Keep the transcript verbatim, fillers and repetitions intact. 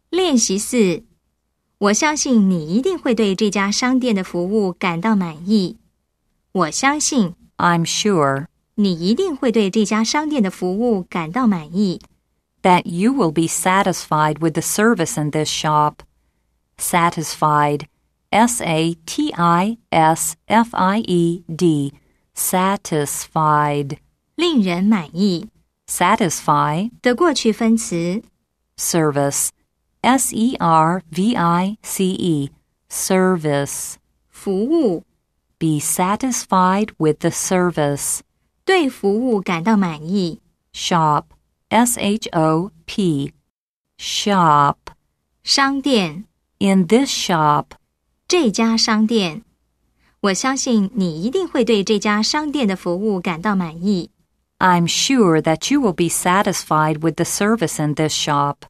练习四，我相信你一定会对这家商店的服务感到满意。我相信 I'm sure 你一定会对这家商店的服务感到满意。 that you will be satisfied with the service in this shop. Satisfied, S A T I S F I E D, satisfied. 令人满意 Satisfy, 的过去分词 service, S E R V I C E, service. 服务 Be satisfied with the service. 对服务感到满意。 Shop, S H O P, shop. 商店 In this shop, 这家商店，我相信你一定会对这家商店的服务感到满意。 I'm sure that you will be satisfied with the service in this shop.